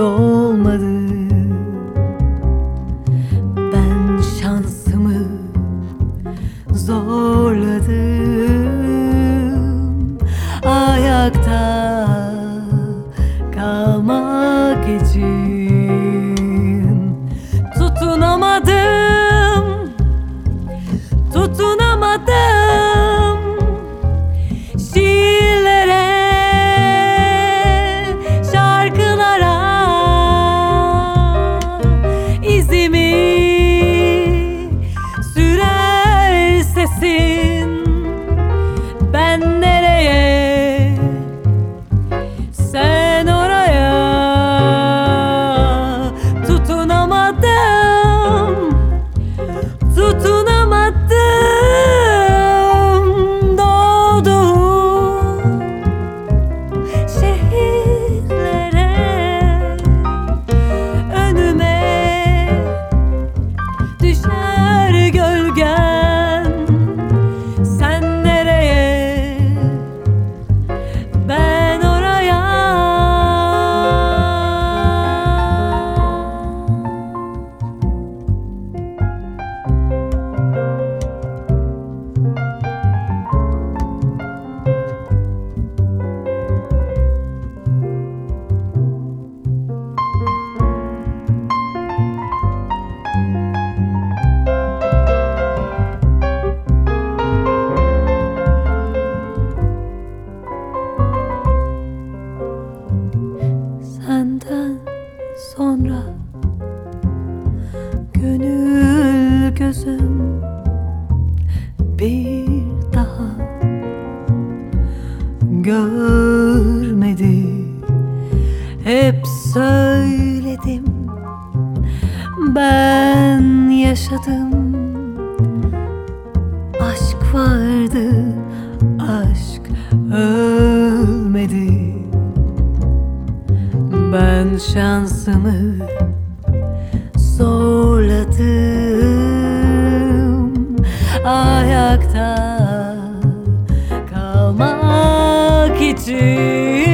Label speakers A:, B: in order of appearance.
A: dolmadı. Ben şansımı zorladım, ayakta kalmak için. Tutunamadım şiirlere, şarkılara. İzimi sürer sesin, ben nereye sen oraya. Tutunamadım doğduğum şehirlere. Önüme düşer gölgen, sen nereye ben oraya. Senden sonra gönül gözüm bir daha görmedi. Hep söyledim, ben yaşadım. Aşk vardı, aşk ölmedi. Ben şansımı zorladım, ayakta kalmak için.